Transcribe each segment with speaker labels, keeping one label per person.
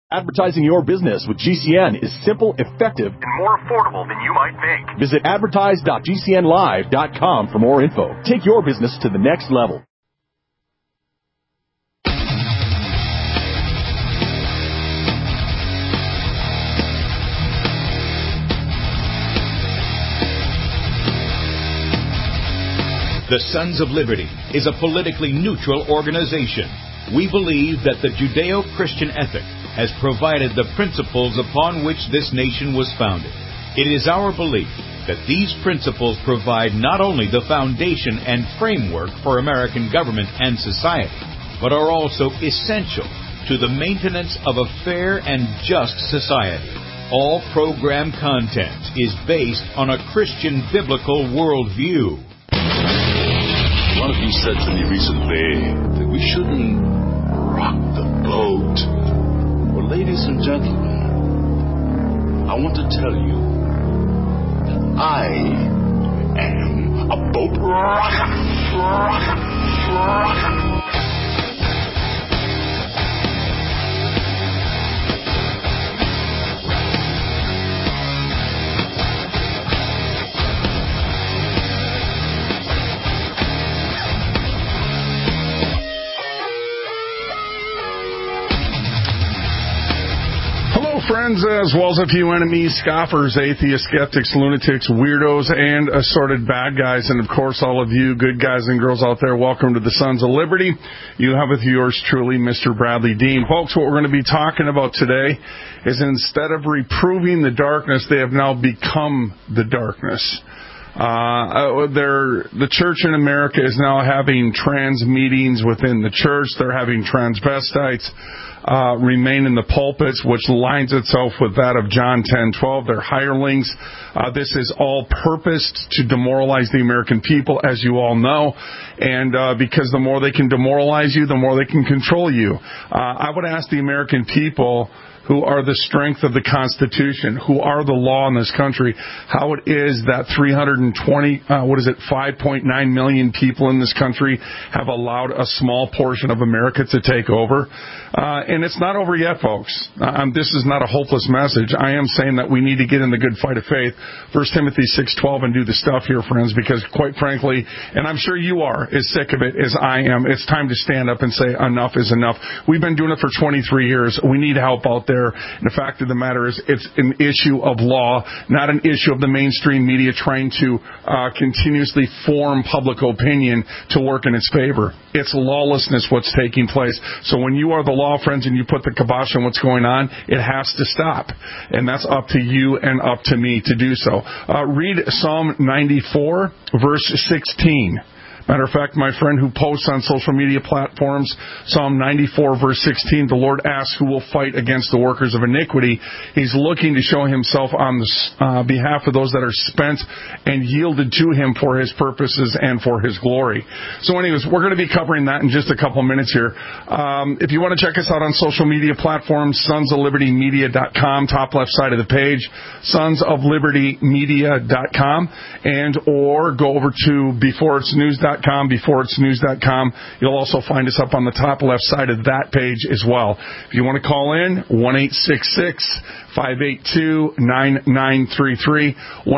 Speaker 1: Advertising your business with GCN is simple, effective,
Speaker 2: and more affordable than you might think.
Speaker 1: Visit advertise.gcnlive.com for more info. Take your business to the next level.
Speaker 3: The Sons of Liberty is a politically neutral organization. We believe that the Judeo-Christian ethic has provided the principles upon which this nation was founded. It is our belief that these principles provide not only the foundation and framework for American government and society, but are also essential to the maintenance of a fair and just society. All program content is based on a Christian biblical worldview.
Speaker 4: One of you said to me recently that we shouldn't rock the boat. Well, ladies and gentlemen, I want to tell you that I am a boat rocker.
Speaker 5: Friends, as well as a few enemies, scoffers, atheists, skeptics, lunatics, weirdos, and assorted bad guys. And, of course, all of you good guys and girls out there, welcome to the Sons of Liberty. You have with yours truly, Mr. Bradley Dean. Folks, what we're going to be talking about today is instead of reproving the darkness, they have now become the darkness. The church in America is now having trans meetings within the church. They're having transvestites remain in the pulpits, which lines itself with that of John 10:12. They're hirelings. This is all purposed to demoralize the American people, as you all know. And because the more they can demoralize you, the more they can control you. I would ask the American people, who are the strength of the Constitution, who are the law in this country, how it is that 5.9 million people in this country have allowed a small portion of America to take over. And it's not over yet, folks. This is not a hopeless message. I am saying that we need to get in the good fight of faith, 1 Timothy 6:12, and do the stuff here, friends, because quite frankly, and I'm sure you are as sick of it as I am, it's time to stand up and say enough is enough. We've been doing it for 23 years. We need help out there. And the fact of the matter is, it's an issue of law, not an issue of the mainstream media trying to continuously form public opinion to work in its favor. It's lawlessness what's taking place. So when you are the law, friends, and you put the kibosh on what's going on, it has to stop. And that's up to you and up to me to do so. Read Psalm 94, verse 16. Matter of fact, my friend who posts on social media platforms, Psalm 94, verse 16, the Lord asks who will fight against the workers of iniquity. He's looking to show himself on the behalf of those that are spent and yielded to him for his purposes and for his glory. So anyways, we're going to be covering that in just a couple minutes here. If you want to check us out on social media platforms, sonsoflibertymedia.com, top left side of the page, sonsoflibertymedia.com, and or go over to beforeitsnews.com, beforeitsnews.com. You'll also find us up on the top left side of that page as well. If you want to call in, 1-866-582-9933,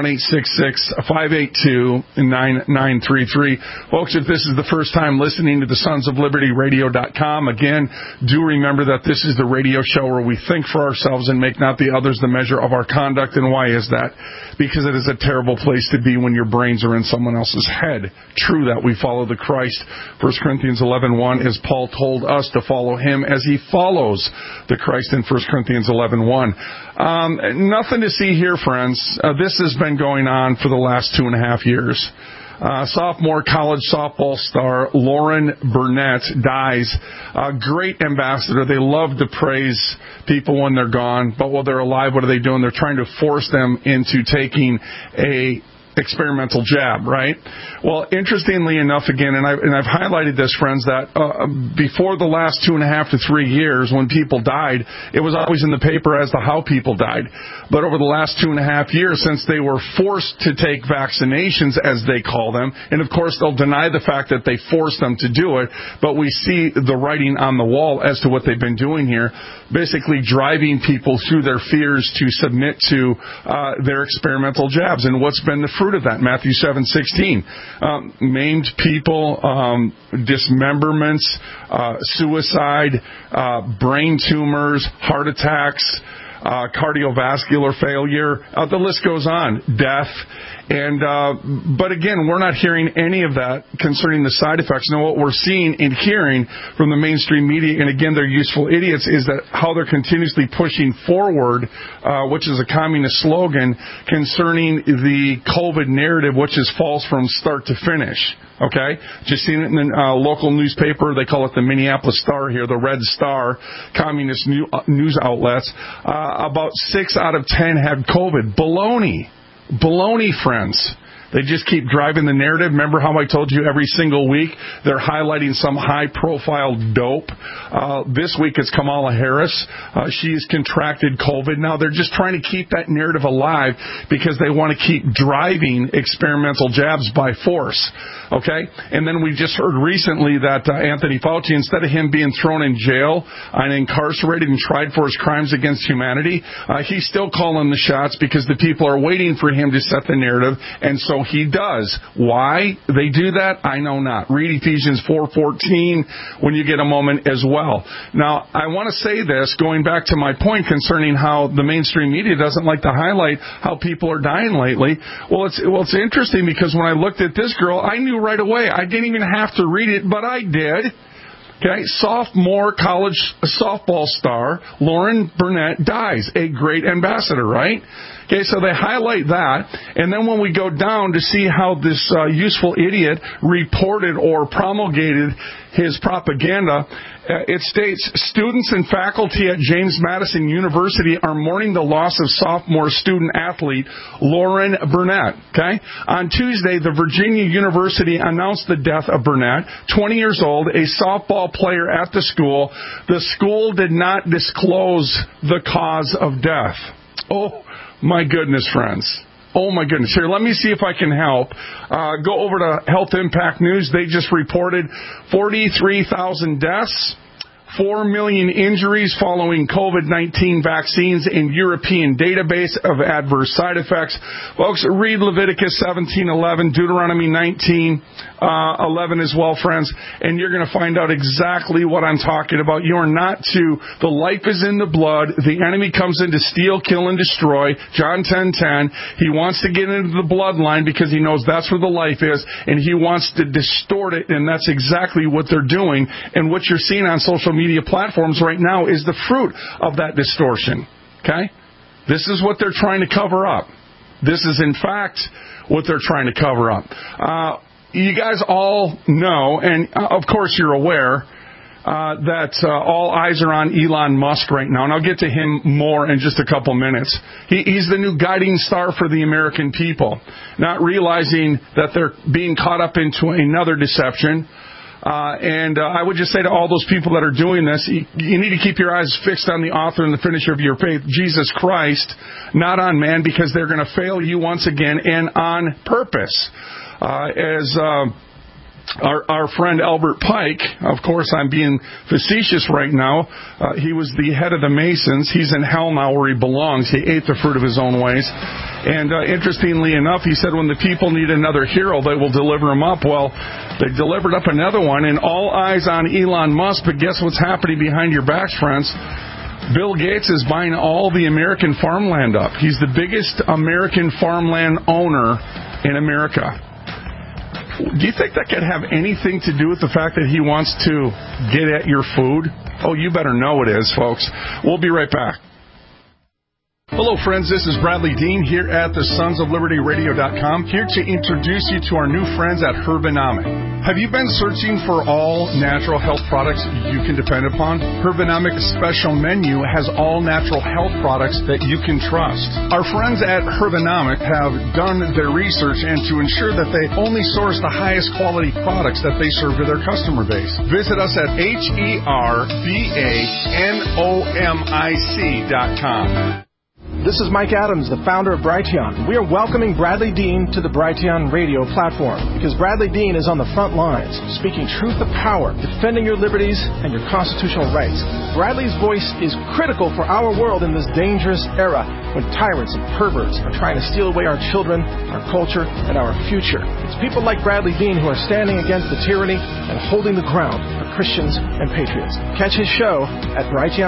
Speaker 5: 1-866-582-9933. Folks, if this is the first time listening to the sonsoflibertyradio.com, again, do remember that this is the radio show where we think for ourselves and make not the others the measure of our conduct. And why is that? Because it is a terrible place to be when your brains are in someone else's head. True that we follow the Christ. 1 Corinthians 11:1, as Paul told us to follow him as he follows the Christ in 1 Corinthians 11:1. Nothing to see here, friends. This has been going on for the last 2.5 years. Sophomore college softball star Lauren Burnett dies. A great ambassador. They love to praise people when they're gone, but while they're alive, what are they doing? They're trying to force them into taking a experimental jab, right? Well, interestingly enough, again, and I've highlighted this, friends, that before the last 2.5 to 3 years when people died, it was always in the paper as to how people died. But over the last 2.5 years, since they were forced to take vaccinations, as they call them, and of course they'll deny the fact that they forced them to do it, but we see the writing on the wall as to what they've been doing here, basically driving people through their fears to submit to their experimental jabs. And what's been the fruit of that? Matthew 7:16. Maimed people, dismemberments, suicide, brain tumors, heart attacks, cardiovascular failure, the list goes on, death. And but again, we're not hearing any of that concerning the side effects. Now, what we're seeing and hearing from the mainstream media, and again, they're useful idiots, is that how they're continuously pushing forward, which is a communist slogan, concerning the COVID narrative, which is false from start to finish. Okay? Just seen it in the local newspaper. They call it the Minneapolis Star here, the Red Star, communist news outlets. About 6 out of 10 had COVID. Baloney, friends. They just keep driving the narrative. Remember how I told you every single week they're highlighting some high-profile dope? This week it's Kamala Harris. She's contracted COVID. Now they're just trying to keep that narrative alive because they want to keep driving experimental jabs by force. Okay? And then we just heard recently that Anthony Fauci, instead of him being thrown in jail and incarcerated and tried for his crimes against humanity, he's still calling the shots because the people are waiting for him to set the narrative, and so he does. Why they do that, I know not. Read Ephesians 4:14 when you get a moment as well. Now, I want to say this, going back to my point concerning how the mainstream media doesn't like to highlight how people are dying lately. Well, it's interesting because when I looked at this girl, I knew right away. I didn't even have to read it, but I did. Okay, sophomore college softball star Lauren Burnett dies. A great ambassador, right? Okay, so they highlight that, and then when we go down to see how this useful idiot reported or promulgated his propaganda, it states, students and faculty at James Madison University are mourning the loss of sophomore student athlete Lauren Burnett. Okay? On Tuesday, the Virginia University announced the death of Burnett, 20 years old, a softball player at the school. The school did not disclose the cause of death. Oh, my goodness, friends. Oh, my goodness. Here, let me see if I can help. Go over to Health Impact News. They just reported 43,000 deaths, 4 million injuries following COVID-19 vaccines in European database of adverse side effects. Folks, read Leviticus 17:11, Deuteronomy 19:11 as well, friends, and you're going to find out exactly what I'm talking about. You are not the life is in the blood. The enemy comes in to steal, kill, and destroy. John 10:10. He wants to get into the bloodline because he knows that's where the life is, and he wants to distort it, and that's exactly what they're doing. And what you're seeing on social media platforms right now is the fruit of that distortion. Okay? This is what they're trying to cover up. This is, in fact, what they're trying to cover up. You guys all know, and of course you're aware, that all eyes are on Elon Musk right now, and I'll get to him more in just a couple minutes. He's the new guiding star for the American people, not realizing that they're being caught up into another deception. And I would just say to all those people that are doing this, you need to keep your eyes fixed on the author and the finisher of your faith, Jesus Christ, not on man, because they're going to fail you once again and on purpose. As our friend Albert Pike, of course I'm being facetious right now, he was the head of the Masons. He's in hell now where he belongs. He ate the fruit of his own ways. And interestingly enough, he said when the people need another hero, they will deliver him up. Well, they delivered up another one, and all eyes on Elon Musk. But guess what's happening behind your backs, friends? Bill Gates is buying all the American farmland up. He's the biggest American farmland owner in America. Do you think that could have anything to do with the fact that he wants to get at your food? Oh, you better know it is, folks. We'll be right back. Hello, friends. This is Bradley Dean here at the SonsOfLibertyRadio.com, here to introduce you to our new friends at Herbanomic. Have you been searching for all natural health products you can depend upon? Herbanomic's special menu has all natural health products that you can trust. Our friends at Herbanomic have done their research and to ensure that they only source the highest quality products that they serve to their customer base. Visit us at HERBANOMIC.com.
Speaker 6: This is Mike Adams, the founder of Brighteon. We are welcoming Bradley Dean to the Brighteon radio platform because Bradley Dean is on the front lines, speaking truth to power, defending your liberties and your constitutional rights. Bradley's voice is critical for our world in this dangerous era when tyrants and perverts are trying to steal away our children, our culture, and our future. It's people like Bradley Dean who are standing against the tyranny and holding the ground for Christians and patriots. Catch his show at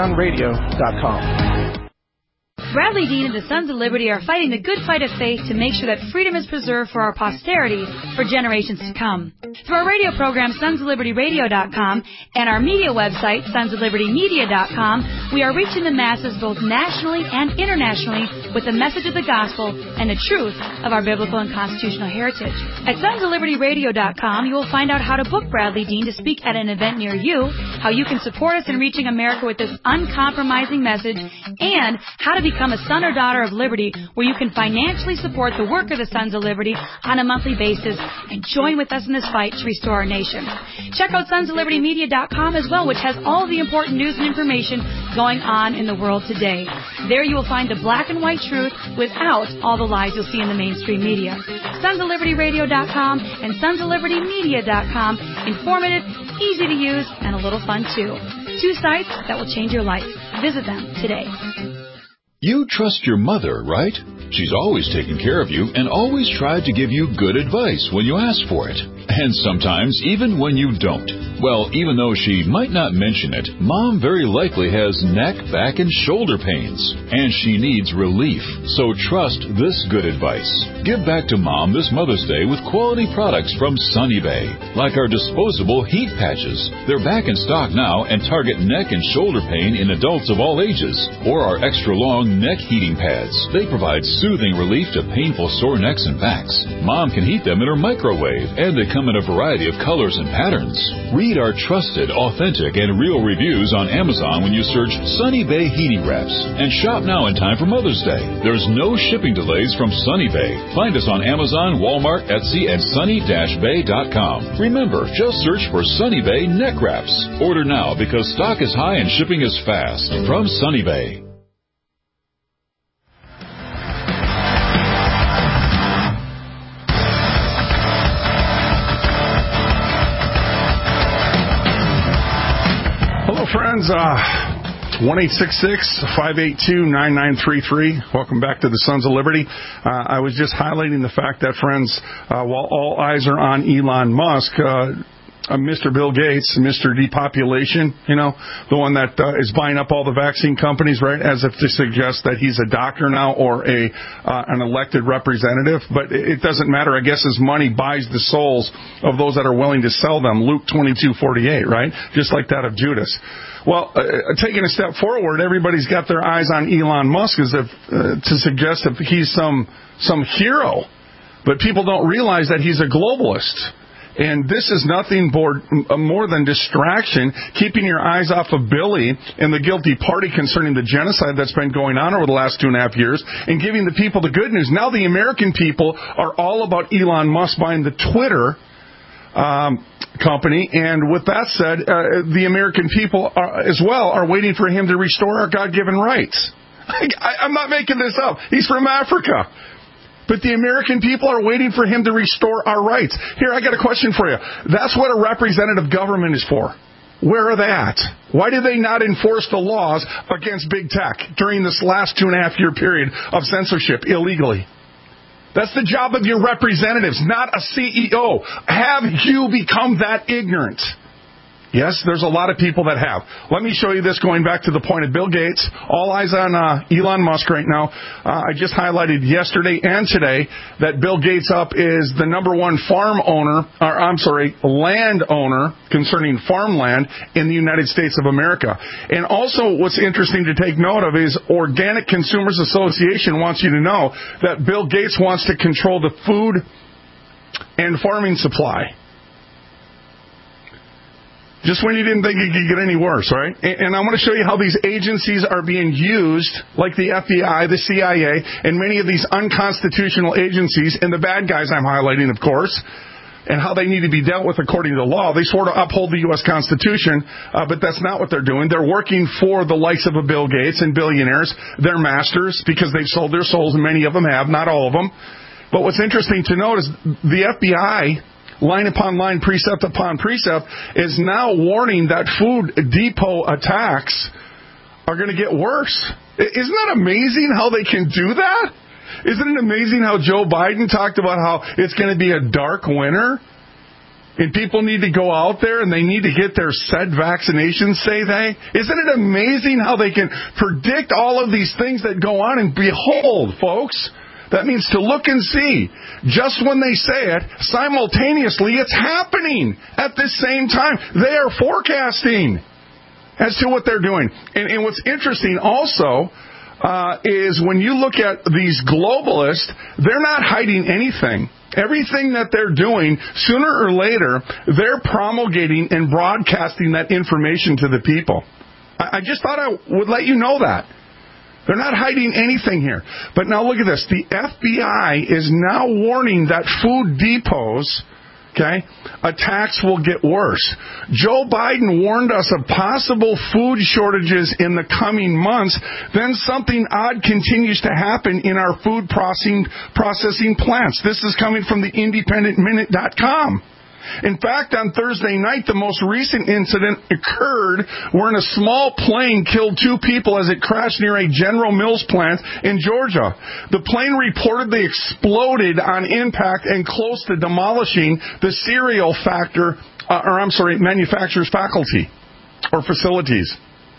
Speaker 6: brighteonradio.com.
Speaker 7: Bradley Dean and the Sons of Liberty are fighting the good fight of faith to make sure that freedom is preserved for our posterity for generations to come. Through our radio program, SonsOfLibertyRadio.com, and our media website, SonsOfLibertyMedia.com, we are reaching the masses both nationally and internationally with the message of the gospel and the truth of our biblical and constitutional heritage. At SonsOfLibertyRadio.com, you will find out how to book Bradley Dean to speak at an event near you, how you can support us in reaching America with this uncompromising message, and how to become a son or daughter of liberty, where you can financially support the work of the Sons of Liberty on a monthly basis and join with us in this fight to restore our nation. Check out SonsOfLibertyMedia.com as well, which has all the important news and information going on in the world today. There you will find the black and white truth without all the lies you'll see in the mainstream media. SonsOfLibertyRadio.com and SonsOfLibertyMedia.com. Informative, easy to use, and a little fun too. 2 sites that will change your life. Visit them today.
Speaker 3: You trust your mother, right? She's always taken care of you and always tried to give you good advice when you ask for it. And sometimes even when you don't. Well, even though she might not mention it, Mom very likely has neck, back, and shoulder pains. And she needs relief. So trust this good advice. Give back to Mom this Mother's Day with quality products from Sunny Bay. Like our disposable heat patches. They're back in stock now and target neck and shoulder pain in adults of all ages. Or our extra long neck heating pads. They provide soothing relief to painful sore necks and backs. Mom can heat them in her microwave, and they come in a variety of colors and patterns. Read our trusted, authentic, and real reviews on Amazon when you search Sunny Bay Heating Wraps, and shop now in time for Mother's Day. There's no shipping delays from Sunny Bay. Find us on Amazon, Walmart, Etsy, and sunny-bay.com. Remember, just search for Sunny Bay Neck Wraps. Order now because stock is high and shipping is fast. From Sunny Bay.
Speaker 5: Friends, 1-866-582-9933. Welcome back to the Sons of Liberty. I was just highlighting the fact that, friends, while all eyes are on Elon Musk, Mr. Bill Gates, Mr. Depopulation, the one that is buying up all the vaccine companies, right, as if to suggest that he's a doctor now or an elected representative. But it doesn't matter. I guess his money buys the souls of those that are willing to sell them. Luke 22:48, right? Just like that of Judas. Well, taking a step forward, everybody's got their eyes on Elon Musk as if to suggest that he's some hero. But people don't realize that he's a globalist. And this is nothing more than distraction, keeping your eyes off of Billy and the guilty party concerning the genocide that's been going on over the last 2.5 years, and giving the people the good news. Now the American people are all about Elon Musk buying the Twitter company, and with that said, the American people as well are waiting for him to restore our God-given rights. I'm not making this up. He's from Africa. But the American people are waiting for him to restore our rights. Here, I got a question for you. That's what a representative government is for. Where are they at? Why did they not enforce the laws against big tech during this last 2.5 year period of censorship illegally? That's the job of your representatives, not a CEO. Have you become that ignorant? Yes, there's a lot of people that have. Let me show you this going back to the point of Bill Gates. All eyes on Elon Musk right now. I just highlighted yesterday and today that Bill Gates is the number one land owner concerning farmland in the United States of America. And also what's interesting to take note of is Organic Consumers Association wants you to know that Bill Gates wants to control the food and farming supply. Just when you didn't think it could get any worse, right? And I want to show you how these agencies are being used, like the FBI, the CIA, and many of these unconstitutional agencies, and the bad guys I'm highlighting, of course, and how they need to be dealt with according to the law. They sort of uphold the U.S. Constitution, but that's not what they're doing. They're working for the likes of a Bill Gates and billionaires. They're masters because they've sold their souls, and many of them have, not all of them. But what's interesting to note is the FBI, line upon line, precept upon precept, is now warning that food depot attacks are going to get worse. Isn't that amazing how they can do that? Isn't it amazing how Joe Biden talked about how it's going to be a dark winter? And people need to go out there and they need to get their said vaccinations, say they. Isn't it amazing how they can predict all of these things that go on? And behold, folks, that means to look and see. Just when they say it, simultaneously, it's happening at the same time. They are forecasting as to what they're doing. And what's interesting also is when you look at these globalists, they're not hiding anything. Everything that they're doing, sooner or later, they're promulgating and broadcasting that information to the people. I just thought I would let you know that. They're not hiding anything here. But now look at this. The FBI is now warning that food depots, attacks will get worse. Joe Biden warned us of possible food shortages in the coming months. Then something odd continues to happen in our food processing plants. This is coming from the independentminute.com. In fact, on Thursday night, the most recent incident occurred wherein a small plane killed 2 people as it crashed near a General Mills plant in Georgia. The plane reportedly exploded on impact and close to demolishing the cereal manufacturer's faculty or facilities.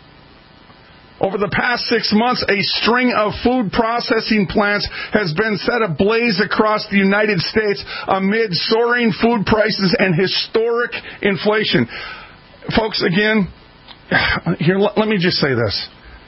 Speaker 5: Over the past 6 months, a string of food processing plants has been set ablaze across the United States amid soaring food prices and historic inflation. Folks, again, here, let me just say this.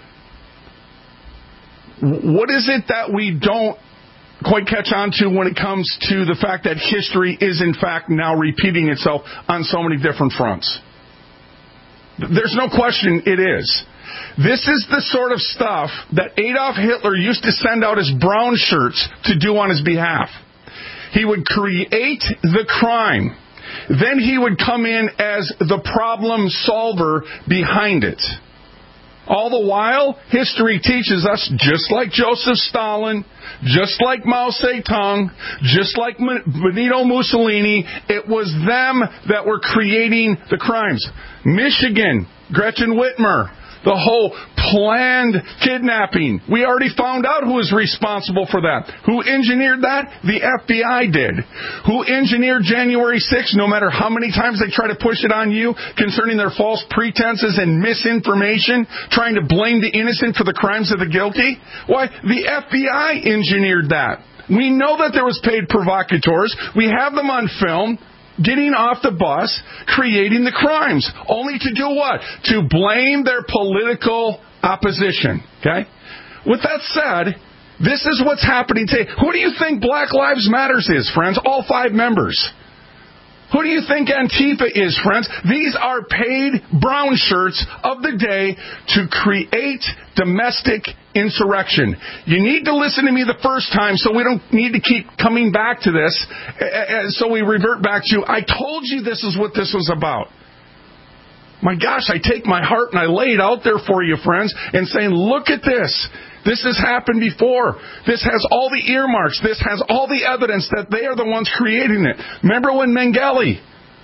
Speaker 5: What is it that we don't quite catch on to when it comes to the fact that history is, in fact, now repeating itself on so many different fronts? There's no question it is. This is the sort of stuff that Adolf Hitler used to send out his brown shirts to do on his behalf. He would create the crime. Then he would come in as the problem solver behind it. All the while, history teaches us, just like Joseph Stalin, just like Mao Zedong, just like Benito Mussolini, it was them that were creating the crimes. Michigan, Gretchen Whitmer, the whole planned kidnapping. We already found out who was responsible for that. Who engineered that? The FBI did. Who engineered January 6th, no matter how many times they try to push it on you concerning their false pretenses and misinformation, trying to blame the innocent for the crimes of the guilty? Why, the FBI engineered that. We know that there was paid provocateurs. We have them on film. Getting off the bus, creating the crimes, only to do what? To blame their political opposition. Okay? With that said, this is what's happening today. Who do you think Black Lives Matter is, friends? All 5 members. Who do you think Antifa is, friends? These are paid brown shirts of the day to create domestic insurrection. You need to listen to me the first time so we don't need to keep coming back to this. So we revert back to, I told you this is what this was about. My gosh, I take my heart and I lay it out there for you, friends, and saying, look at this. This has happened before. This has all the earmarks. This has all the evidence that they are the ones creating it. Remember when Mengele,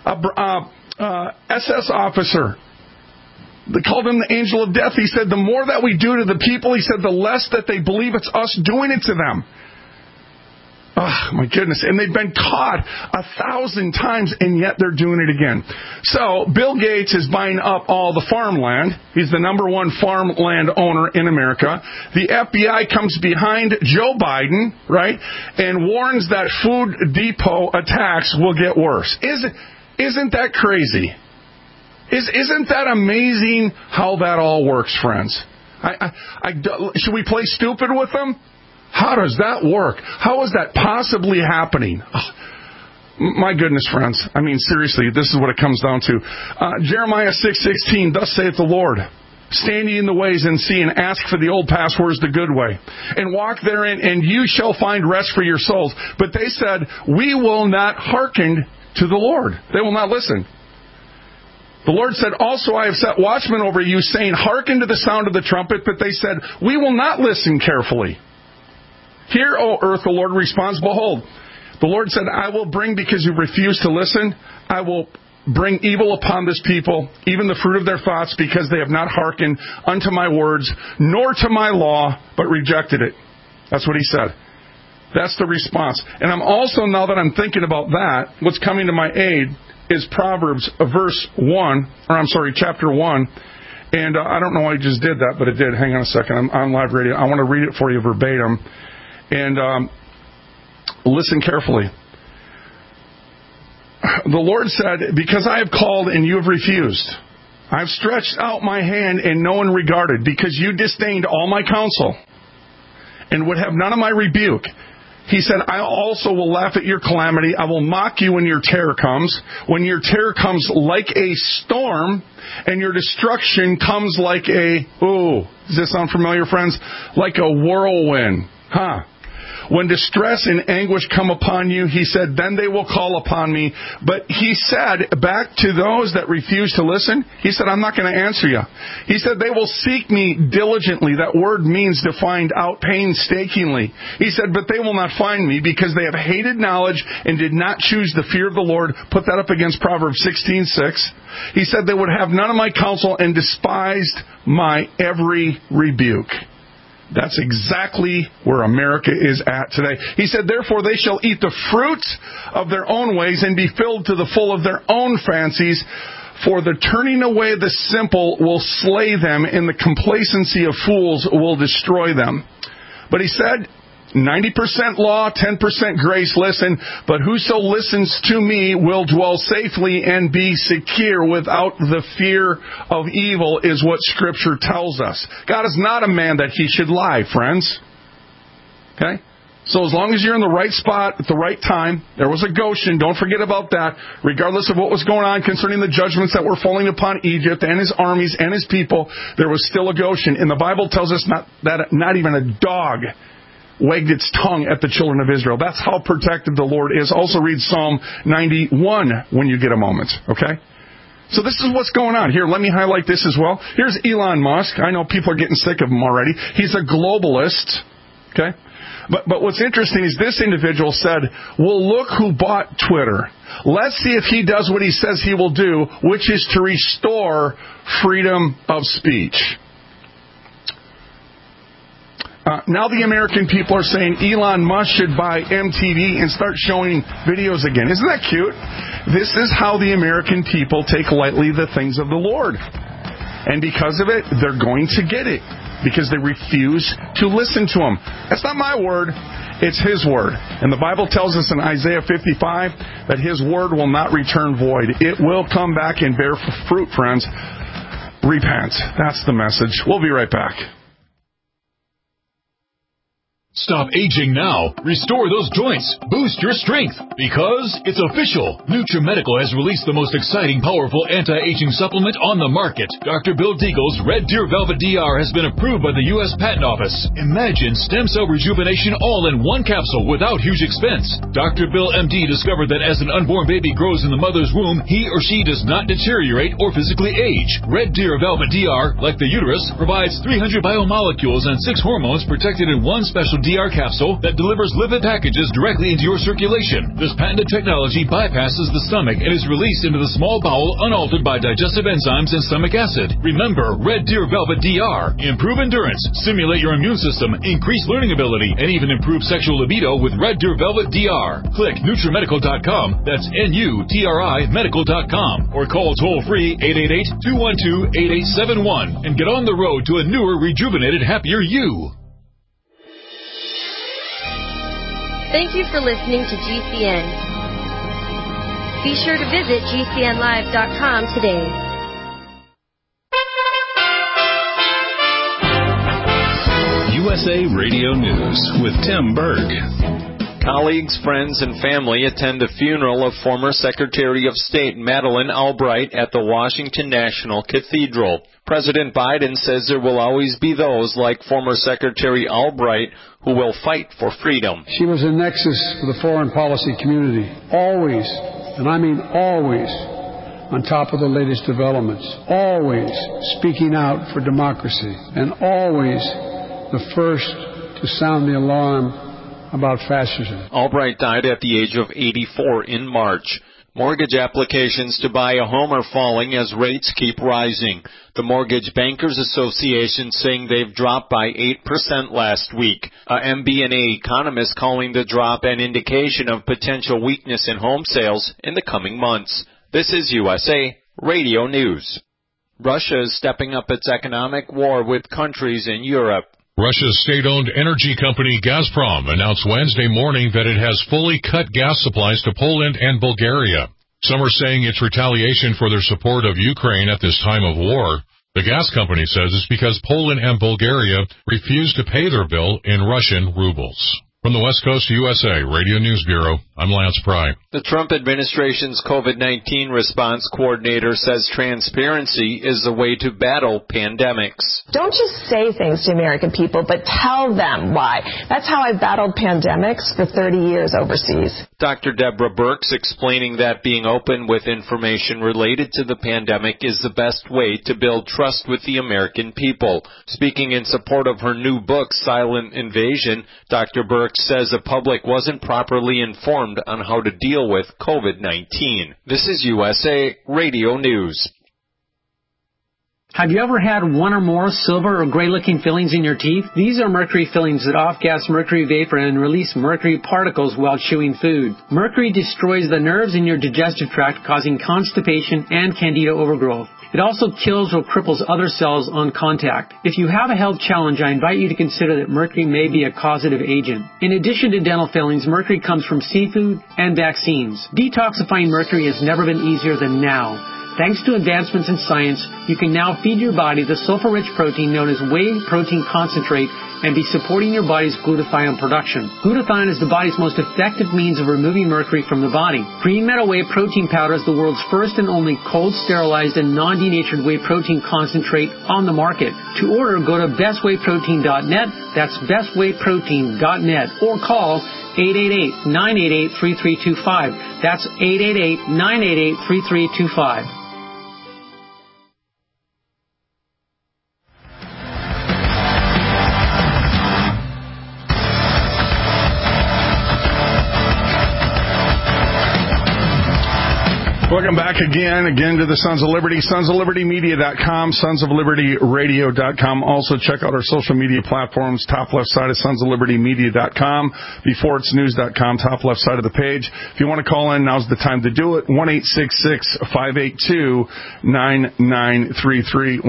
Speaker 5: SS officer, they called him the angel of death. He said, the more that we do to the people, he said, the less that they believe it's us doing it to them. Oh, my goodness. And they've been caught 1,000 times, and yet they're doing it again. So Bill Gates is buying up all the farmland. He's the number one farmland owner in America. The FBI comes behind Joe Biden, right, and warns that Food Depot attacks will get worse. Isn't that crazy? Isn't that amazing how that all works, friends? Should we play stupid with them? How does that work? How is that possibly happening? Oh, my goodness, friends. I mean, seriously, this is what it comes down to. Jeremiah 6:16, thus saith the Lord, stand ye in the ways and see, and ask for the old paths, where's the good way, and walk therein, and you shall find rest for your souls. But they said, we will not hearken to the Lord. They will not listen. The Lord said, also I have set watchmen over you, saying, hearken to the sound of the trumpet. But they said, we will not listen carefully. Hear, O earth, the Lord responds, behold, the Lord said, I will bring, because you refuse to listen, I will bring evil upon this people, even the fruit of their thoughts, because they have not hearkened unto my words, nor to my law, but rejected it. That's what he said. That's the response. And I'm also, now that I'm thinking about that, what's coming to my aid is Proverbs chapter 1. And I don't know why I just did that, but it did. Hang on a second. I'm on live radio. I want to read it for you verbatim. And listen carefully. The Lord said, because I have called and you have refused. I have stretched out my hand and no one regarded, because you disdained all my counsel and would have none of my rebuke. He said, I also will laugh at your calamity. I will mock you when your terror comes. When your terror comes like a storm, and your destruction comes like does this sound familiar, friends? Like a whirlwind. When distress and anguish come upon you, he said, then they will call upon me. But he said, back to those that refuse to listen, he said, I'm not going to answer you. He said, they will seek me diligently. That word means to find out painstakingly. He said, but they will not find me, because they have hated knowledge and did not choose the fear of the Lord. Put that up against Proverbs 16:6. He said, they would have none of my counsel and despised my every rebuke. That's exactly where America is at today. He said, therefore they shall eat the fruit of their own ways and be filled to the full of their own fancies. For the turning away of the simple will slay them, and the complacency of fools will destroy them. But he said, 90% law, 10% grace, listen. But whoso listens to me will dwell safely and be secure without the fear of evil, is what Scripture tells us. God is not a man that he should lie, friends. Okay? So as long as you're in the right spot at the right time, there was a Goshen, don't forget about that, regardless of what was going on concerning the judgments that were falling upon Egypt and his armies and his people, there was still a Goshen. And the Bible tells us not even a dog wagged its tongue at the children of Israel. That's how protected the Lord is. Also read Psalm 91 when you get a moment, okay? So this is what's going on. Here, let me highlight this as well. Here's Elon Musk. I know people are getting sick of him already. He's a globalist, okay? But what's interesting is this individual said, well, look who bought Twitter. Let's see if he does what he says he will do, which is to restore freedom of speech. Now the American people are saying Elon Musk should buy MTV and start showing videos again. Isn't that cute? This is how the American people take lightly the things of the Lord. And because of it, they're going to get it. Because they refuse to listen to him. That's not my word. It's his word. And the Bible tells us in Isaiah 55 that his word will not return void. It will come back and bear fruit, friends. Repent. That's the message. We'll be right back.
Speaker 3: Stop aging now. Restore those joints. Boost your strength. Because it's official. NutriMedical has released the most exciting, powerful anti-aging supplement on the market. Dr. Bill Deagle's Red Deer Velvet DR has been approved by the U.S. Patent Office. Imagine stem cell rejuvenation all in one capsule without huge expense. Dr. Bill MD discovered that as an unborn baby grows in the mother's womb, he or she does not deteriorate or physically age. Red Deer Velvet DR, like the uterus, provides 300 biomolecules and 6 hormones protected in one special
Speaker 8: DR capsule that delivers lipid packages directly into your circulation. This patented technology bypasses the stomach and is released into the small bowel unaltered by digestive enzymes and stomach acid. Remember Red Deer Velvet DR. Improve endurance, stimulate your immune system, increase learning ability, and even improve sexual libido with Red Deer Velvet DR. Click NutriMedical.com, that's NUTRI Medical.com, or call toll-free 888-212-8871 and get on the road to a newer, rejuvenated, happier you.
Speaker 9: Thank you for listening to GCN. Be sure to visit GCNlive.com today.
Speaker 10: USA Radio News with Tim Berg.
Speaker 11: Colleagues, friends, and family attend the funeral of former Secretary of State Madeleine Albright at the Washington National Cathedral. President Biden says there will always be those like former Secretary Albright who will fight for freedom.
Speaker 12: She was a nexus for the foreign policy community, always, and I mean always, on top of the latest developments, always speaking out for democracy, and always the first to sound the alarm about fascism.
Speaker 11: Albright died at the age of 84 in March. Mortgage applications to buy a home are falling as rates keep rising. The Mortgage Bankers Association saying they've dropped by 8% last week. A MBNA economist calling the drop an indication of potential weakness in home sales in the coming months. This is USA Radio News. Russia is stepping up its economic war with countries in Europe.
Speaker 13: Russia's state-owned energy company Gazprom announced Wednesday morning that it has fully cut gas supplies to Poland and Bulgaria. Some are saying it's retaliation for their support of Ukraine at this time of war. The gas company says it's because Poland and Bulgaria refused to pay their bill in Russian rubles. From the West Coast USA Radio News Bureau, I'm Lance Pry.
Speaker 11: The Trump administration's COVID-19 response coordinator says transparency is the way to battle pandemics.
Speaker 14: Don't just say things to American people, but tell them why. That's how I battled pandemics for 30 years overseas.
Speaker 11: Dr. Deborah Birx explaining that being open with information related to the pandemic is the best way to build trust with the American people. Speaking in support of her new book, Silent Invasion, Dr. Birx says the public wasn't properly informed on how to deal with COVID-19. This is USA Radio News.
Speaker 15: Have you ever had one or more silver or gray-looking fillings in your teeth? These are mercury fillings that off-gas mercury vapor and release mercury particles while chewing food. Mercury destroys the nerves in your digestive tract, causing constipation and candida overgrowth. It also kills or cripples other cells on contact. If you have a health challenge, I invite you to consider that mercury may be a causative agent. In addition to dental fillings, mercury comes from seafood and vaccines. Detoxifying mercury has never been easier than now. Thanks to advancements in science, you can now feed your body the sulfur-rich protein known as whey protein concentrate and be supporting your body's glutathione production. Glutathione is the body's most effective means of removing mercury from the body. Green Meadow Whey Protein Powder is the world's first and only cold, sterilized, and non-denatured whey protein concentrate on the market. To order, go to bestwheyprotein.net, that's bestwheyprotein.net, or call 888-988-3325. That's 888-988-3325.
Speaker 5: Welcome back again to the Sons of Liberty, sonsoflibertymedia.com, sonsoflibertyradio.com. Also check out our social media platforms, top left side of sonsoflibertymedia.com, beforeitsnews.com, top left side of the page. If you want to call in, now's the time to do it, 1-866-582-9933,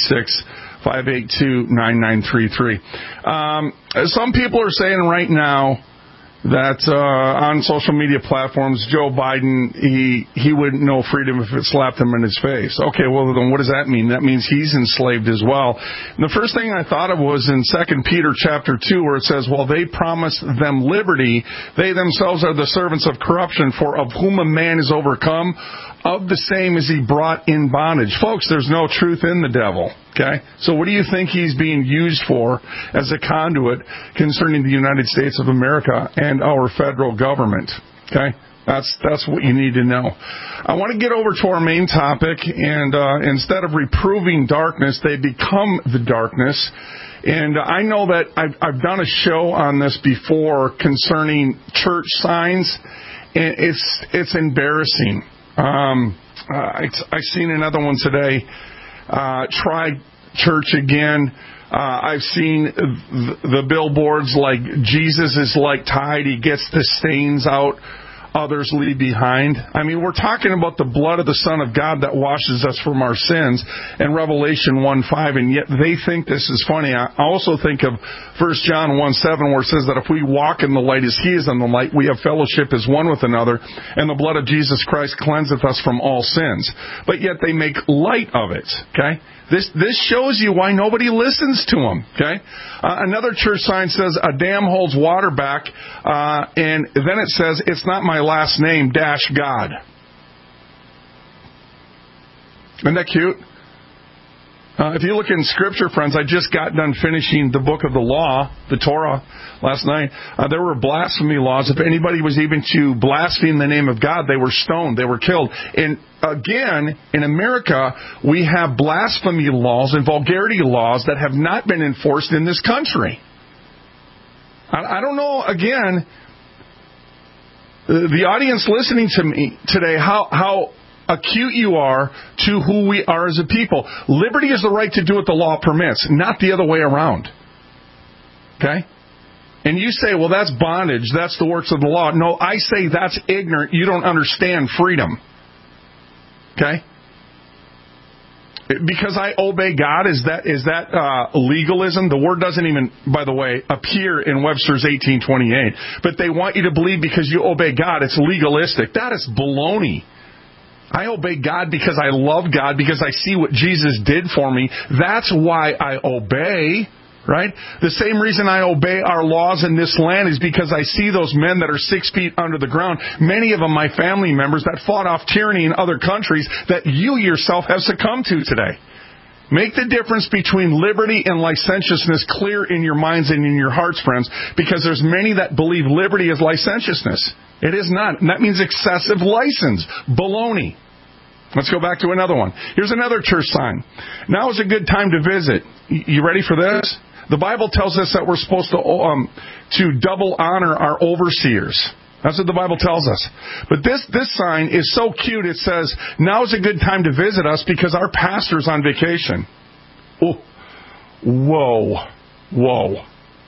Speaker 5: 1-866-582-9933. Some people are saying right now that on social media platforms, Joe Biden, he wouldn't know freedom if it slapped him in his face. Okay, well, then what does that mean? That means he's enslaved as well. And the first thing I thought of was in 2 Peter chapter 2, where it says, well, they promised them liberty. They themselves are the servants of corruption, for of whom a man is overcome, of the same is he brought in bondage. Folks, there's no truth in the devil. Okay? So what do you think he's being used for as a conduit concerning the United States of America and our federal government? Okay? That's what you need to know. I want to get over to our main topic, and instead of reproving darkness, they become the darkness. And I know that I've done a show on this before concerning church signs, and it's embarrassing. I've seen another one today. Try church again. I've seen the billboards like Jesus is like tide. He gets the stains out. Others leave behind. I mean, we're talking about the blood of the Son of God that washes us from our sins in Revelation 1:5, and yet they think this is funny. I also think of 1 John 1:7, where it says that if we walk in the light as He is in the light, we have fellowship as one with another, and the blood of Jesus Christ cleanseth us from all sins. But yet they make light of it, okay? This shows you why nobody listens to them, okay? Another church sign says, a dam holds water back, and then it says, it's not my last name, -God. Isn't that cute? If you look in Scripture, friends, I just got done finishing the book of the law, the Torah, last night. There were blasphemy laws. If anybody was even to blaspheme the name of God, they were stoned. They were killed. And again, in America, we have blasphemy laws and vulgarity laws that have not been enforced in this country. I don't know, again, the audience listening to me today, how acute you are to who we are as a people. Liberty is the right to do what the law permits, not the other way around. Okay? And you say, well, that's bondage. That's the works of the law. No, I say that's ignorant. You don't understand freedom. Okay? Because I obey God, is that legalism? The word doesn't even, by the way, appear in Webster's 1828. But they want you to believe because you obey God, it's legalistic. That is baloney. I obey God because I love God, because I see what Jesus did for me. That's why I obey, right? The same reason I obey our laws in this land is because I see those men that are 6 feet under the ground, many of them my family members that fought off tyranny in other countries that you yourself have succumbed to today. Make the difference between liberty and licentiousness clear in your minds and in your hearts, friends, because there's many that believe liberty is licentiousness. It is not. And that means excessive license. Baloney. Let's go back to another one. Here's another church sign. Now is a good time to visit. You ready for this? The Bible tells us that we're supposed to double honor our overseers. That's what the Bible tells us. But this sign is so cute. It says, now is a good time to visit us because our pastor's on vacation. Oh, whoa.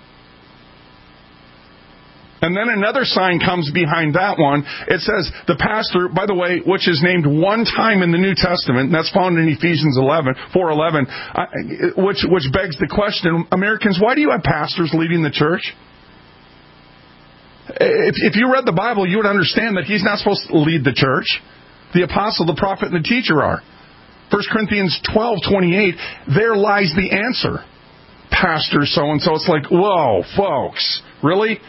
Speaker 5: And then another sign comes behind that one. It says, the pastor, by the way, which is named one time in the New Testament, and that's found in Ephesians 4:11, which begs the question, Americans, why do you have pastors leading the church? If you read the Bible, you would understand that he's not supposed to lead the church. The apostle, the prophet, and the teacher are. 1 Corinthians 12:28, there lies the answer. Pastor so-and-so. It's like, whoa, folks, really?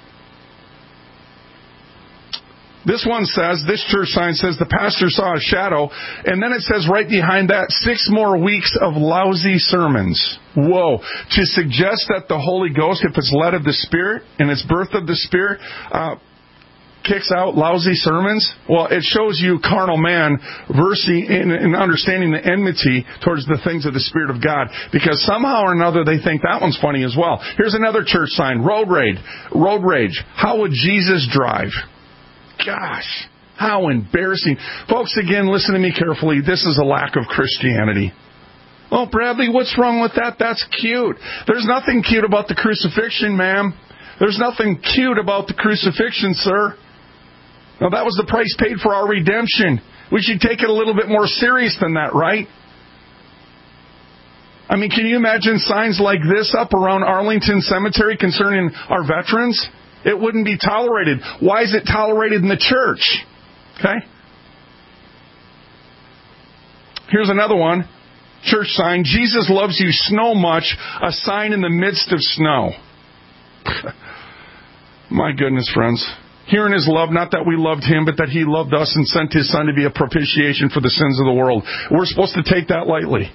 Speaker 5: This one says, this church sign says, the pastor saw a shadow, and then it says right behind that, 6 more weeks of lousy sermons. Whoa. To suggest that the Holy Ghost, if it's led of the Spirit, and it's birth of the Spirit, kicks out lousy sermons? Well, it shows you carnal man in understanding the enmity towards the things of the Spirit of God. Because somehow or another they think that one's funny as well. Here's another church sign, road rage. How would Jesus drive? Gosh, how embarrassing. Folks, again, listen to me carefully. This is a lack of Christianity. Oh, Bradley, what's wrong with that? That's cute. There's nothing cute about the crucifixion, ma'am. There's nothing cute about the crucifixion, sir. Now, that was the price paid for our redemption. We should take it a little bit more serious than that, right? I mean, can you imagine signs like this up around Arlington Cemetery concerning our veterans? It wouldn't be tolerated. Why is it tolerated in the church? Okay? Here's another one. Church sign. Jesus loves you so much. A sign in the midst of snow. My goodness, friends. Herein is love, not that we loved Him, but that He loved us and sent His Son to be a propitiation for the sins of the world. We're supposed to take that lightly.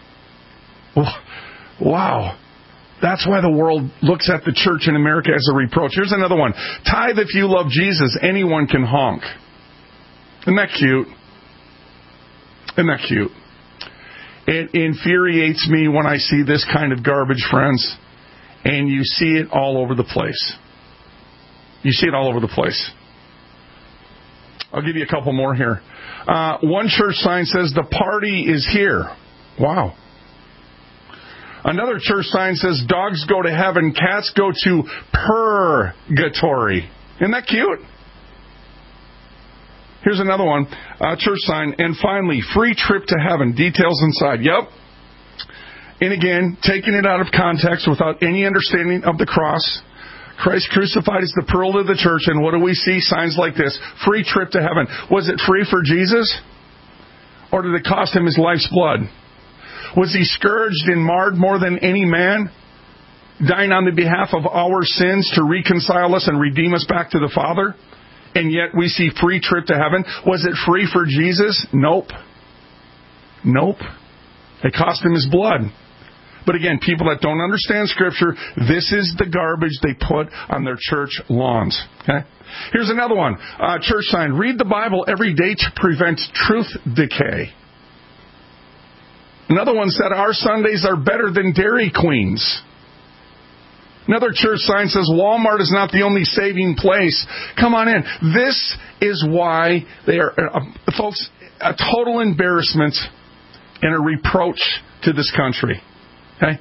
Speaker 5: Wow. That's why the world looks at the church in America as a reproach. Here's another one. Tithe if you love Jesus. Anyone can honk. Isn't that cute? Isn't that cute? It infuriates me when I see this kind of garbage, friends. And you see it all over the place. You see it all over the place. I'll give you a couple more here. One church sign says, "The party is here." Wow. Another church sign says, "Dogs go to heaven, cats go to purgatory." Isn't that cute? Here's another one, church sign. "And finally, free trip to heaven. Details inside." Yep. And again, taking it out of context without any understanding of the cross. Christ crucified is the pearl of the church, and what do we see? Signs like this. Free trip to heaven. Was it free for Jesus? Or did it cost him his life's blood? Was he scourged and marred more than any man, dying on the behalf of our sins to reconcile us and redeem us back to the Father? And yet we see free trip to heaven. Was it free for Jesus? Nope. Nope. It cost him his blood. But again, people that don't understand Scripture, this is the garbage they put on their church lawns. Okay? Here's another one. Church sign. "Read the Bible every day to prevent truth decay." Another one said, "Our Sundays are better than Dairy Queens." Another church sign says, "Walmart is not the only saving place. Come on in." This is why they are, folks, a total embarrassment and a reproach to this country. Okay?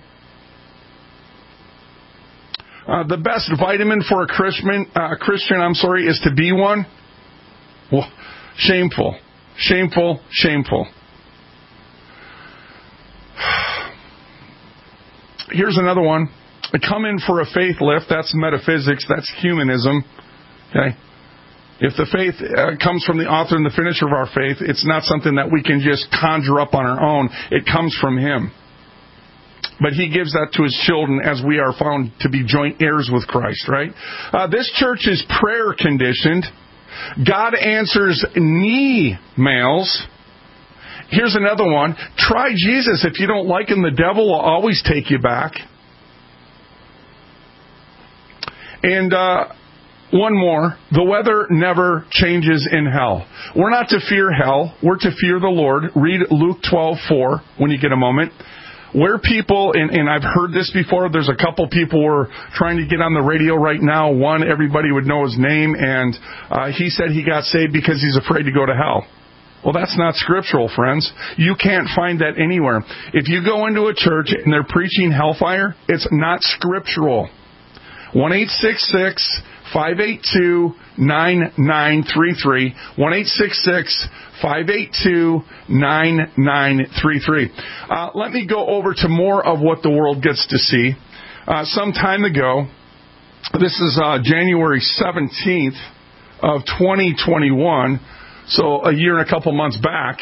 Speaker 5: The best vitamin for a Christian, is to be one. Well, shameful. Shameful. Shameful. Here's another one. Come in for a faith lift. That's metaphysics. That's humanism. Okay? If the faith comes from the author and the finisher of our faith, it's not something that we can just conjure up on our own. It comes from him. But he gives that to his children as we are found to be joint heirs with Christ, right? This church is prayer conditioned. God answers knee mails. Here's another one. Try Jesus. If you don't like him, the devil will always take you back. And one more. The weather never changes in hell. We're not to fear hell. We're to fear the Lord. Read Luke 12:4 when you get a moment. Where people, and I've heard this before, there's a couple people who are trying to get on the radio right now. One, everybody would know his name, and he said he got saved because he's afraid to go to hell. Well, that's not scriptural, friends. You can't find that anywhere. If you go into a church and they're preaching hellfire, it's not scriptural. 1-866-582-9933. 1-866-582-9933. Let me go over to more of what the world gets to see. Some time ago, this is January 17th of 2021, so a year and a couple months back,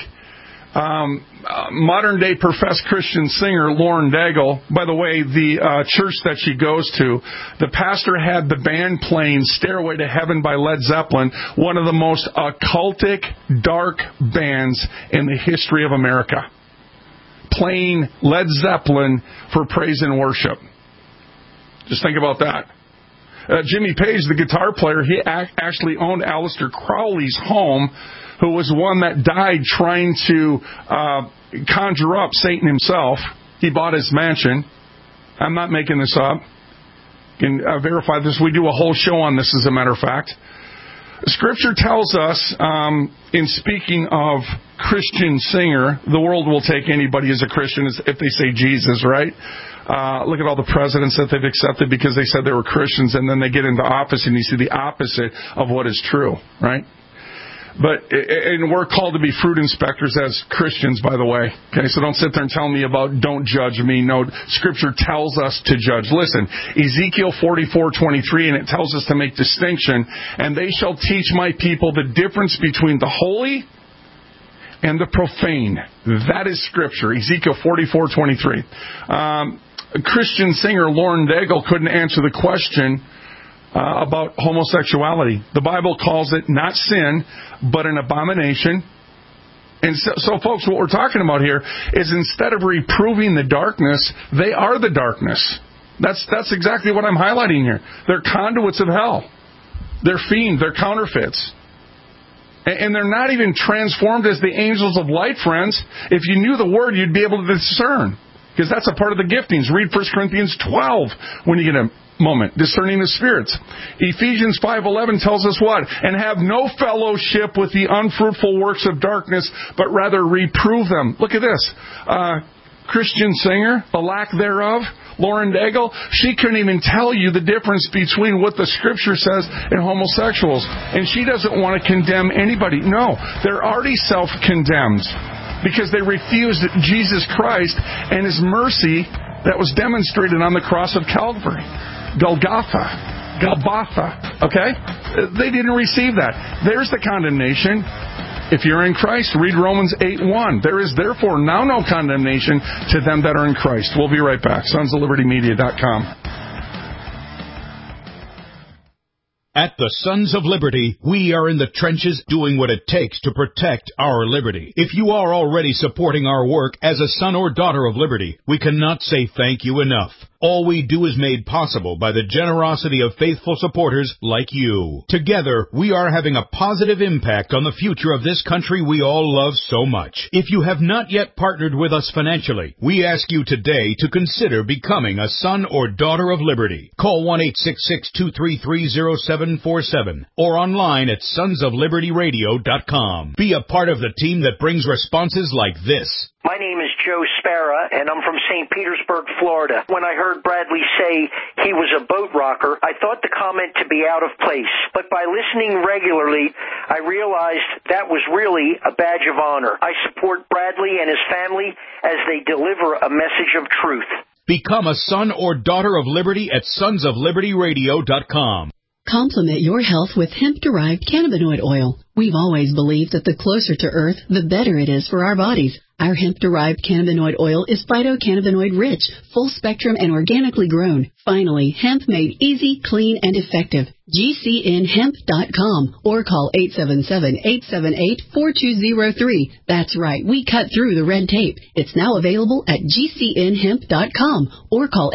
Speaker 5: modern-day professed Christian singer Lauren Daigle. By the way, the church that she goes to, the pastor had the band playing Stairway to Heaven by Led Zeppelin, one of the most occultic, dark bands in the history of America, playing Led Zeppelin for praise and worship. Just think about that. Jimmy Page, the guitar player, he actually owned Aleister Crowley's home, who was one that died trying to conjure up Satan himself. He bought his mansion. I'm not making this up. You can verify this. We do a whole show on this, as a matter of fact. Scripture tells us, in speaking of Christian singer, the world will take anybody as a Christian if they say Jesus, right? Look at all the presidents that they've accepted because they said they were Christians, and then they get into office and you see the opposite of what is true, right? And we're called to be fruit inspectors as Christians, by the way. Okay, so don't sit there and tell me about don't judge me. No, Scripture tells us to judge. Listen, Ezekiel 44:23, and it tells us to make distinction. And they shall teach my people the difference between the holy and the profane. That is Scripture. Ezekiel 44:23. A Christian singer, Lauren Daigle, couldn't answer the question about homosexuality. The Bible calls it not sin, but an abomination. And so, folks, what we're talking about here is instead of reproving the darkness, they are the darkness. That's exactly what I'm highlighting here. They're conduits of hell. They're fiends. They're counterfeits. And they're not even transformed as the angels of light, friends. If you knew the Word, you'd be able to discern. because that's a part of the giftings. Read 1 Corinthians 12 when you get a moment. Discerning the spirits. Ephesians 5:11 tells us what? And have no fellowship with the unfruitful works of darkness, but rather reprove them. Look at this. Christian singer, the lack thereof, Lauren Daigle, she couldn't even tell you the difference between what the Scripture says and homosexuals. And she doesn't want to condemn anybody. No, they're already self-condemned because they refused Jesus Christ and His mercy that was demonstrated on the cross of Calvary. Golgotha, okay? They didn't receive that. There's the condemnation. If you're in Christ, read Romans 8:1. There is therefore now no condemnation to them that are in Christ. We'll be right back. SonsOfLibertyMedia.com.
Speaker 3: At the Sons of Liberty, we are in the trenches doing what it takes to protect our liberty. If you are already supporting our work as a son or daughter of liberty, we cannot say thank you enough. All we do is made possible by the generosity of faithful supporters like you. Together, we are having a positive impact on the future of this country we all love so much. If you have not yet partnered with us financially, we ask you today to consider becoming a son or daughter of liberty. Call 1-866-233-0747 or online at sonsoflibertyradio.com. Be a part of the team that brings responses like this.
Speaker 16: My name is Joe Spara, and I'm from St. Petersburg, Florida. When I heard Bradley say he was a boat rocker, I thought the comment to be out of place. But by listening regularly, I realized that was really a badge of honor. I support Bradley and his family as they deliver a message of truth.
Speaker 3: Become a son or daughter of liberty at sonsoflibertyradio.com.
Speaker 17: Complement your health with hemp-derived cannabinoid oil. We've always believed that the closer to Earth, the better it is for our bodies. Our hemp-derived cannabinoid oil is phytocannabinoid-rich, full-spectrum, and organically grown. Finally, hemp made easy, clean, and effective. GCNhemp.com or call 877-878-4203. That's right, we cut through the red tape. It's now available at GCNhemp.com or call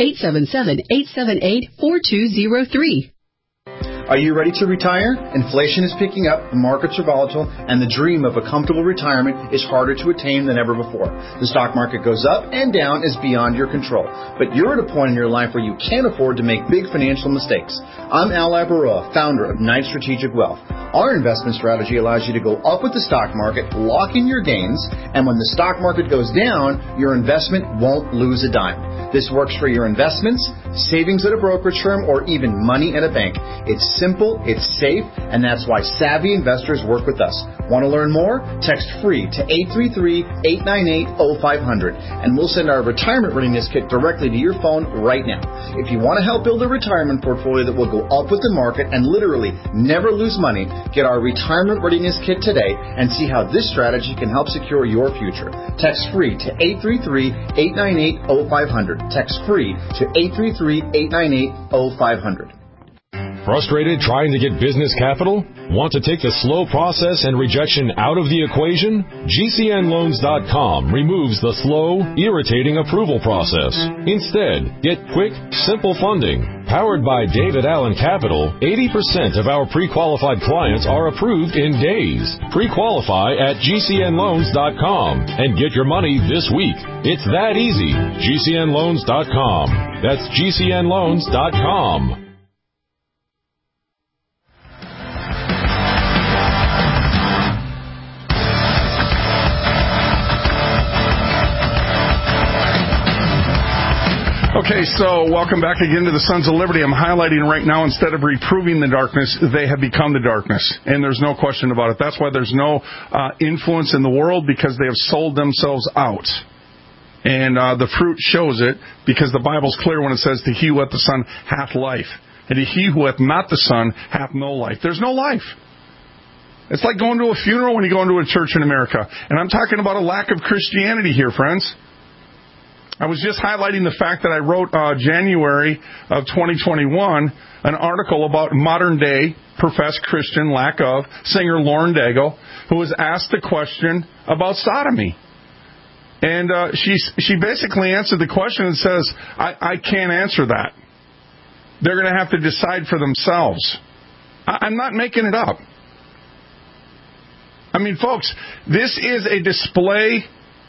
Speaker 17: 877-878-4203.
Speaker 18: Are you ready to retire? Inflation is picking up, the markets are volatile, and the dream of a comfortable retirement is harder to attain than ever before. The stock market goes up and down is beyond your control. But you're at a point in your life where you can't afford to make big financial mistakes. I'm Al Labaroa, founder of Knight Strategic Wealth. Our investment strategy allows you to go up with the stock market, lock in your gains, and when the stock market goes down, your investment won't lose a dime. This works for your investments, savings at a brokerage firm, or even money at a bank. It's simple, it's safe, and that's why savvy investors work with us. Want to learn more? Text FREE to 833-898-0500, and we'll send our retirement readiness kit directly to your phone right now. If you want to help build a retirement portfolio that will go up with the market and literally never lose money, get our retirement readiness kit today and see how this strategy can help secure your future. Text FREE to 833-898-0500. Text FREE to 833-898-0500.
Speaker 19: Frustrated trying to get business capital? Want to take the slow process and rejection out of the equation? GCNloans.com removes the slow, irritating approval process. Instead, get quick, simple funding. Powered by David Allen Capital, 80% of our pre-qualified clients are approved in days. Pre-qualify at GCNloans.com and get your money this week. It's that easy. GCNloans.com. That's GCNloans.com.
Speaker 5: Okay, so welcome back again to the Sons of Liberty. I'm highlighting right now, instead of reproving the darkness, they have become the darkness. And there's no question about it. That's why there's no influence in the world, because they have sold themselves out. And the fruit shows it, because the Bible's clear when it says, "To he who hath the Son hath life, and to he who hath not the Son hath no life." There's no life. It's like going to a funeral when you go into a church in America. And I'm talking about a lack of Christianity here, friends. I was just highlighting the fact that I wrote January of 2021 an article about modern-day professed Christian lack of singer Lauren Daigle, who was asked the question about sodomy. And she basically answered the question and says, I can't answer that. They're going to have to decide for themselves. I'm not making it up. I mean, folks, this is a display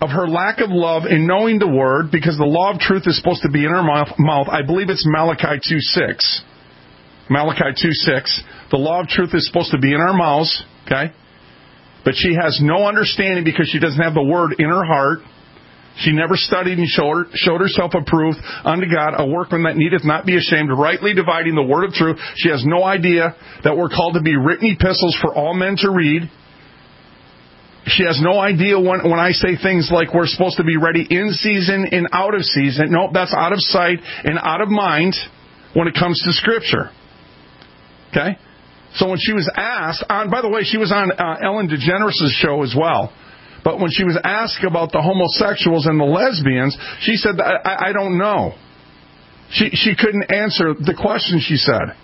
Speaker 5: of her lack of love in knowing the Word, because the law of truth is supposed to be in her mouth. I believe it's Malachi 2:6. Malachi 2:6. The law of truth is supposed to be in our mouths, okay? But she has no understanding because she doesn't have the Word in her heart. She never studied and showed herself approved unto God, a workman that needeth not be ashamed, rightly dividing the word of truth. She has no idea that we're called to be written epistles for all men to read. She has no idea when I say things like we're supposed to be ready in season and out of season. Nope, that's out of sight and out of mind when it comes to Scripture. Okay? So when she was asked, by the way, she was on Ellen DeGeneres' show as well. But when she was asked about the homosexuals and the lesbians, she said, I don't know. She couldn't answer the question, she said.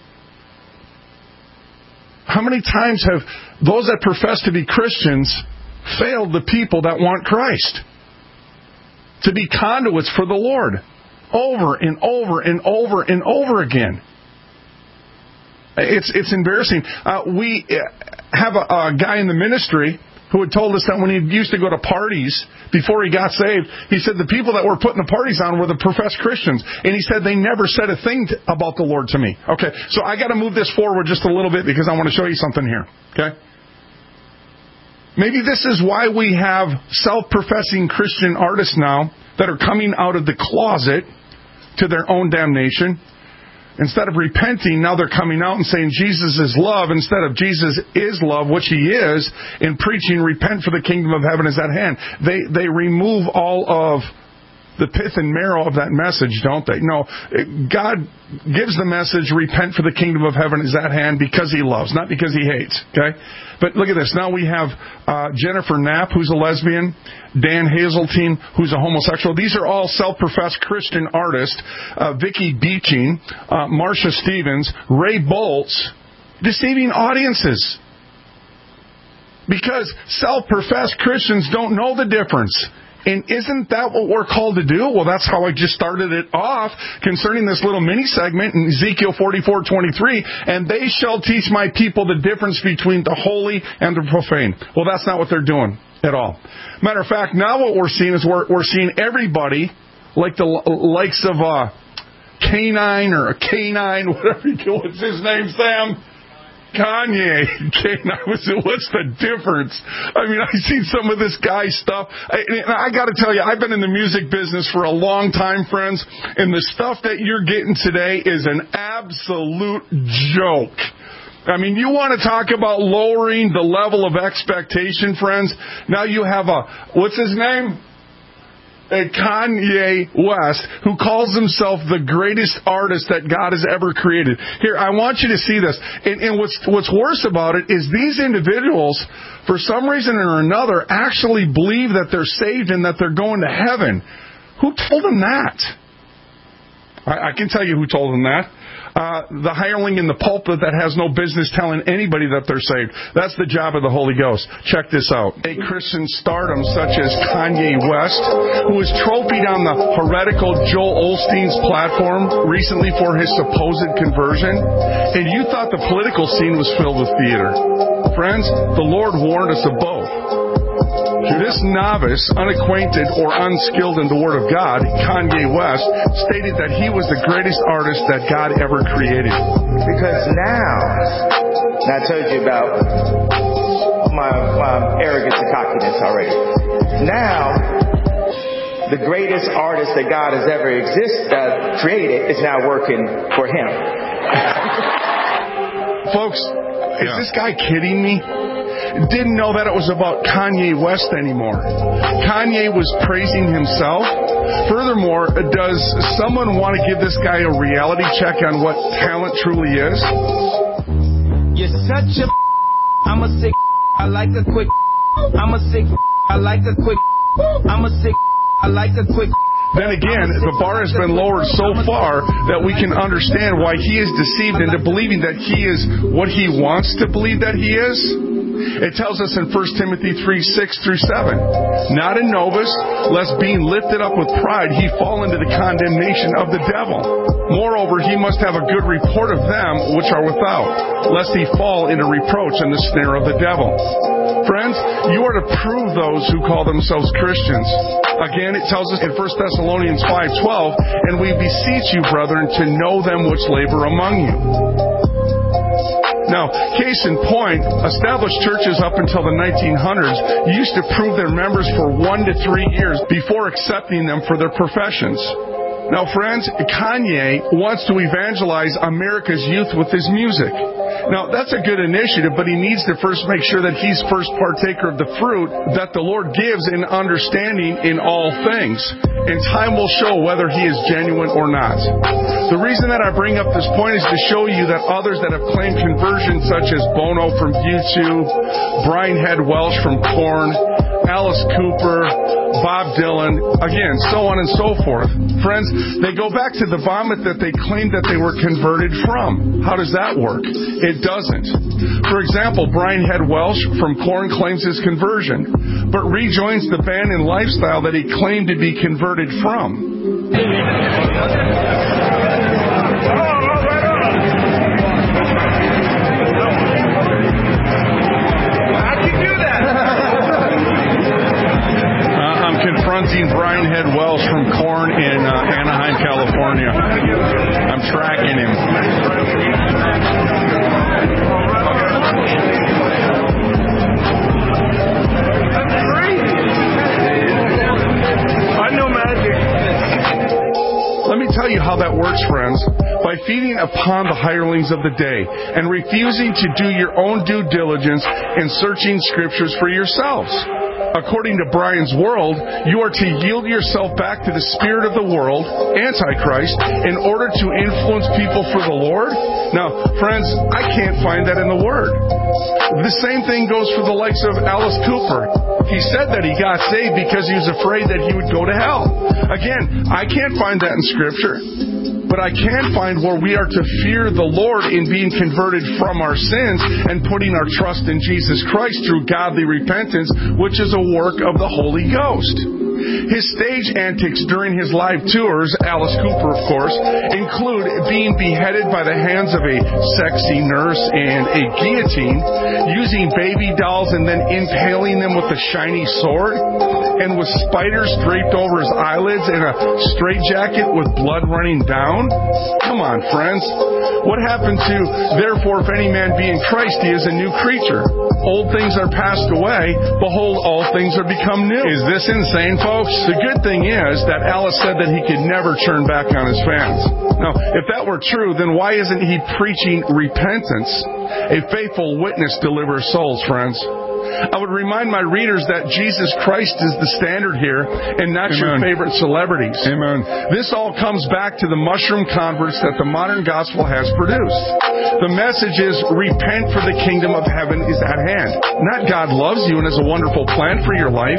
Speaker 5: How many times have those that profess to be Christians failed the people that want Christ? To be conduits for the Lord. Over and over and over and over again. It's embarrassing. We have a guy in the ministry who had told us that when he used to go to parties before he got saved, he said the people that were putting the parties on were the professed Christians. And he said they never said a thing about the Lord to me. Okay, so I got to move this forward just a little bit because I want to show you something here. Okay? Maybe this is why we have self-professing Christian artists now that are coming out of the closet to their own damnation. Instead of repenting, now they're coming out and saying Jesus is love instead of Jesus is love, which He is, and preaching repent for the kingdom of heaven is at hand. They remove all of the pith and marrow of that message, don't they? No, God gives the message, repent for the kingdom of heaven is at hand because He loves, not because He hates. Okay? But look at this. Now we have Jennifer Knapp, who's a lesbian, Dan Hazeltine, who's a homosexual. These are all self-professed Christian artists. Vicky Beeching, Marsha Stevens, Ray Boltz, deceiving audiences. Because self-professed Christians don't know the difference. And isn't that what we're called to do? Well, that's how I just started it off concerning this little mini segment in Ezekiel 44:23. And they shall teach my people the difference between the holy and the profane. Well, that's not what they're doing at all. Matter of fact, now what we're seeing is we're seeing everybody, like the likes of Canine or Canine, whatever you do. What's his name, Sam? Kanye. What's the difference? I mean, I've seen some of this guy's stuff. I got to tell you, I've been in the music business for a long time, friends, and the stuff that you're getting today is an absolute joke. I mean, you want to talk about lowering the level of expectation, friends? Now you have what's his name? Kanye West, who calls himself the greatest artist that God has ever created. Here, I want you to see this. And what's worse about it is these individuals, for some reason or another, actually believe that they're saved and that they're going to heaven. Who told them that? I can tell you who told them that. The hireling in the pulpit that has no business telling anybody that they're saved. That's the job of the Holy Ghost. Check this out. A Christian stardom such as Kanye West, who was trophied on the heretical Joel Osteen's platform recently for his supposed conversion, and you thought the political scene was filled with theater. Friends, the Lord warned us of both. To this novice, unacquainted or unskilled in the Word of God, Kanye West stated that he was the greatest artist that God ever created.
Speaker 20: Because now I told you about my arrogance and cockiness already. Now, the greatest artist that God has ever created is now working for Him.
Speaker 5: Folks, is this guy kidding me? Didn't know that it was about Kanye West anymore. Kanye was praising himself. Furthermore, does someone want to give this guy a reality check on what talent truly is?
Speaker 21: You're such a I'm a sick I like a quick I'm a sick I like a quick I'm a sick I like a quick.
Speaker 5: Then again, the bar has been lowered so far that we can understand why he is deceived into believing that he is what he wants to believe that he is. It tells us in 1 Timothy 3:6-7, not a novice, lest being lifted up with pride, he fall into the condemnation of the devil. Moreover, he must have a good report of them which are without, lest he fall into reproach and the snare of the devil. Friends, you are to prove those who call themselves Christians. Again, it tells us in 1 Thessalonians 5:12, and we beseech you, brethren, to know them which labor among you. Now, case in point, established churches up until the 1900s used to prove their members for 1 to 3 years before accepting them for their professions. Now, friends, Kanye wants to evangelize America's youth with his music. Now, that's a good initiative, but he needs to first make sure that he's first partaker of the fruit that the Lord gives in understanding in all things. And time will show whether he is genuine or not. The reason that I bring up this point is to show you that others that have claimed conversion, such as Bono from U2, Brian Head Welch from Korn, Alice Cooper, Bob Dylan, again, so on and so forth. Friends, they go back to the vomit that they claimed that they were converted from. How does that work? It doesn't. For example, Brian Head Welch from Korn claims his conversion, but rejoins the band and lifestyle that he claimed to be converted from. Confronting Brian Head Welch from Korn in Anaheim, California. I'm tracking him.
Speaker 21: That's crazy. I know magic.
Speaker 5: Let me tell you how that works, friends. By feeding upon the hirelings of the day and refusing to do your own due diligence in searching scriptures for yourselves. According to Brian's world, you are to yield yourself back to the spirit of the world, Antichrist, in order to influence people for the Lord? Now, friends, I can't find that in the Word. The same thing goes for the likes of Alice Cooper. He said that he got saved because he was afraid that he would go to hell. Again, I can't find that in Scripture. But I can find where we are to fear the Lord in being converted from our sins and putting our trust in Jesus Christ through godly repentance, which is a work of the Holy Ghost. His stage antics during his live tours, Alice Cooper, of course, include being beheaded by the hands of a sexy nurse and a guillotine, using baby dolls and then impaling them with a shiny sword, and with spiders draped over his eyelids and a straitjacket with blood running down. Come on, friends. What happened to, therefore, if any man be in Christ, he is a new creature. Old things are passed away. Behold, all things are become new. Is this insane, folks? The good thing is that Alice said that he could never turn back on his fans. Now, if that were true, then why isn't he preaching repentance? A faithful witness delivers souls, friends. I would remind my readers that Jesus Christ is the standard here and not your favorite celebrities. Amen. This all comes back to the mushroom converts that the modern gospel has produced. The message is, repent, for the kingdom of heaven is at hand. Not God loves you and has a wonderful plan for your life.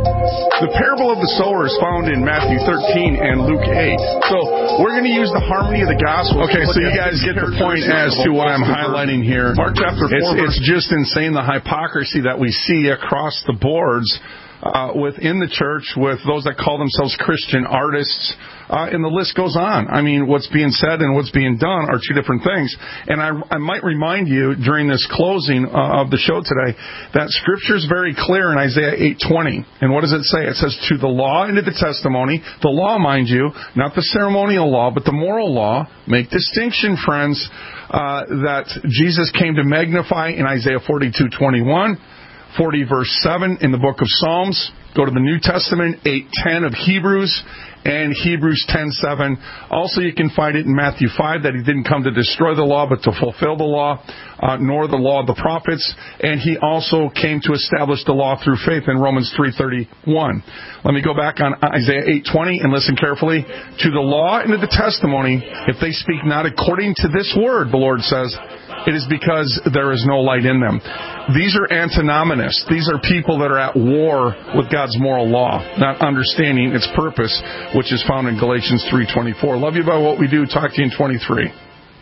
Speaker 5: The parable of the sower is found in Matthew 13 and Luke 8. So we're going to use the harmony of the gospel. Okay, so you guys get the point as to what I'm highlighting here. Mark chapter 4. It's just insane, the hypocrisy that we see across the boards within the church with those that call themselves Christian artists. And the list goes on. I mean, what's being said and what's being done are two different things. And I might remind you during this closing of the show today that Scripture is very clear in Isaiah 8:20. And what does it say? It says, to the law and to the testimony, the law, mind you, not the ceremonial law, but the moral law. Make distinction, friends, that Jesus came to magnify in Isaiah 42:21. 40 verse 7 in the book of Psalms. Go to the New Testament, 8:10 of Hebrews, and Hebrews 10:7. Also, you can find it in Matthew 5 that he didn't come to destroy the law, but to fulfill the law, nor the law of the prophets. And he also came to establish the law through faith in Romans 3:31. Let me go back on Isaiah 8:20 and listen carefully. To the law and to the testimony, if they speak not according to this word, the Lord says, it is because there is no light in them. These are antinomianists. These are people that are at war with God's moral law, not understanding its purpose, which is found in Galatians 3:24. Love you by what we do. Talk to you in 23.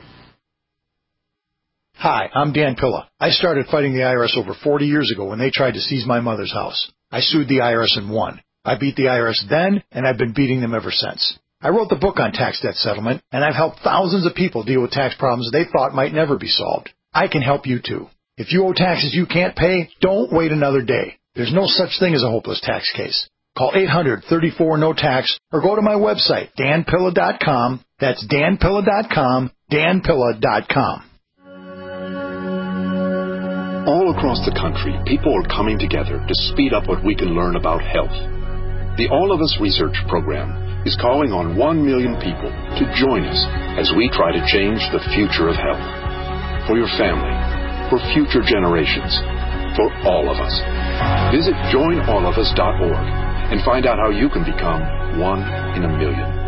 Speaker 2: Hi, I'm Dan Pilla. I started fighting the IRS over 40 years ago when they tried to seize my mother's house. I sued the IRS and won. I beat the IRS then, and I've been beating them ever since. I wrote the book on tax debt settlement, and I've helped thousands of people deal with tax problems they thought might never be solved. I can help you too. If you owe taxes you can't pay, don't wait another day. There's no such thing as a hopeless tax case. Call 800-34-NO-TAX or go to my website, danpilla.com. That's danpilla.com, danpilla.com.
Speaker 1: All across the country, people are coming together to speed up what we can learn about health. The All of Us Research Program is calling on 1 million people to join us as we try to change the future of health. For your family, for future generations, for all of us. Visit joinallofus.org and find out how you can become 1 in a million.